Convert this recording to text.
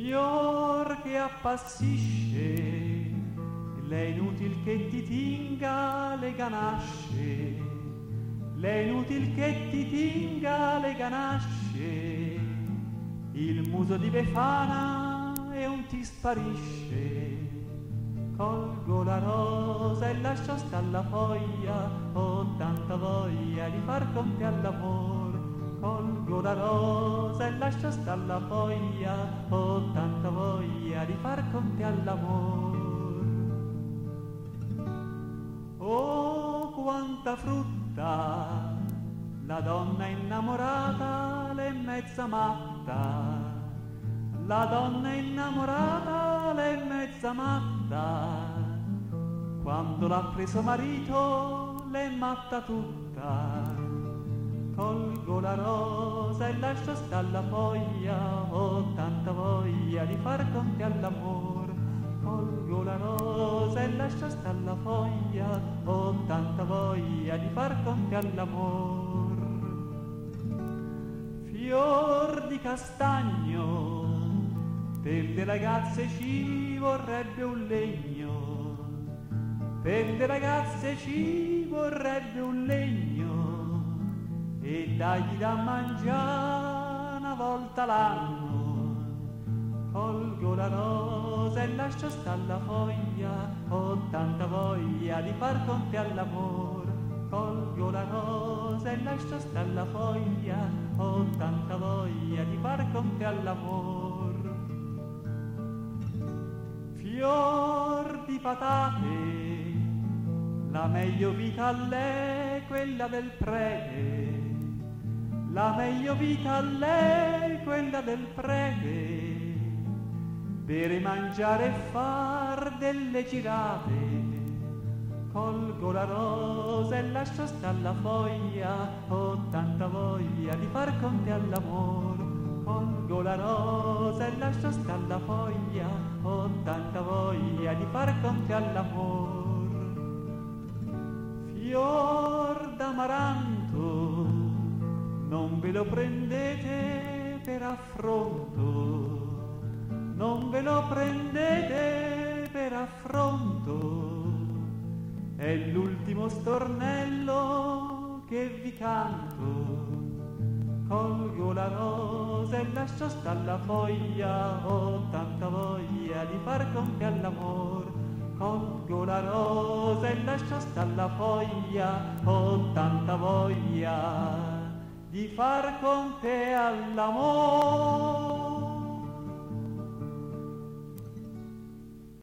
fior che appassisce, l'è inutil che ti tinga le ganasce, l'è inutil che ti tinga le ganasce, il muso di Befana e un ti sparisce. Colgo la rosa e lascio sta la foglia, ho tanta voglia di far con te all'amor. Colgo la rosa e lascio sta la foglia, ho tanta voglia di far con te all'amor. Oh, quanta frutta, la donna innamorata l'è mezza matta, la donna innamorata l'è mezza matta, quando l'ha preso marito l'è matta tutta. Colgo la rosa e lascio sta la foglia, ho tanta voglia di far con te all'amor. Colgo la rosa e lascio sta la foglia, ho tanta voglia di far con te all'amor. Fior di castagno, per le ragazze ci vorrebbe un legno, per le ragazze ci vorrebbe un legno, e dagli da mangiare una volta l'anno. Colgo la rosa e lascio sta la foglia, ho tanta voglia di far con te all'amor. Colgo la rosa e lascio sta la foglia, ho tanta voglia di far con te all'amor. Fior di patate, la meglio vita all'è quella del prete, la meglio vita all'è quella del prete, bere, mangiare e far delle girate. Colgo la rosa e lascio sta la foglia, ho tanta voglia di far con te all'amor. Colgo la rosa e lascio sta la foglia, ho tanta voglia di far con te all'amor. Fior d'amaranto, non ve lo prendete per affronto, non ve lo prendete per affronto, è l'ultimo stornello che vi canto. Colgo la rosa e lascio sta la foglia, ho tanta voglia di far con te all'amor. Colgo la rosa e lascio sta la foglia, ho tanta voglia di far con te all'amor.